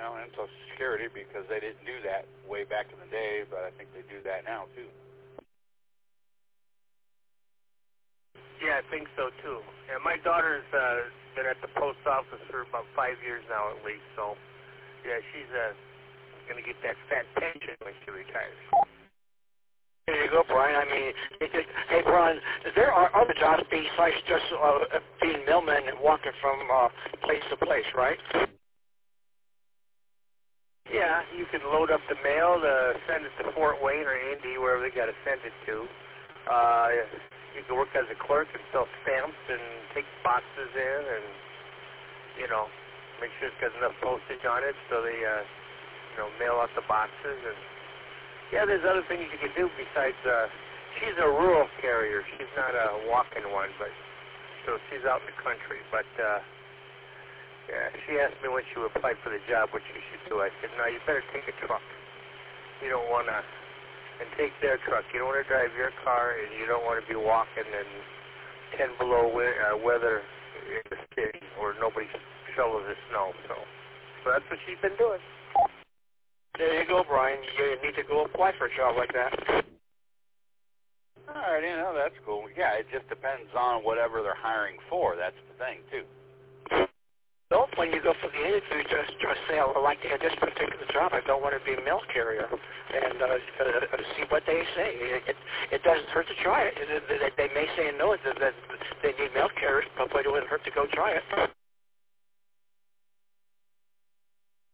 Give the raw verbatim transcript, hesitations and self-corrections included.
know, and Social Security, because they didn't do that way back in the day, but I think they do that now too. Yeah, I think so too. Yeah, my daughter's uh, been at the post office for about five years now at least, so yeah, she's uh, going to get that fat pension when she retires. There you go, Brian. I mean, it, it, hey, Brian, there are other jobs besides just uh, being mailman and walking from uh, place to place, right? Yeah, you can load up the mail, to send it to Fort Wayne or Indy, wherever they got to send it to. Uh, you can work as a clerk and sell stamps and take boxes in and, you know, make sure it's got enough postage on it so they, uh, you know, mail out the boxes. And, yeah, there's other things you can do besides, uh, she's a rural carrier. She's not a walk-in one, but, so she's out in the country. But, uh, yeah, she asked me when she would apply for the job what she should do. I said, no, you better take a truck. You don't want to, and take their truck. You don't want to drive your car, and you don't want to be walking in ten below we- uh, weather in the city where nobody shovels the snow. So, so that's what she's been doing. There you go, Brian. You need to go apply for a job like that. All right, you know, that's cool. Yeah, it just depends on whatever they're hiring for. That's the thing, too. So when you go for the interview, just just say, I would like to have this particular job. I don't want to be a mail carrier, and uh, uh, see what they say. It, it, it doesn't hurt to try it. It, it, they may say no, that they need mail carriers, but it wouldn't hurt to go try it.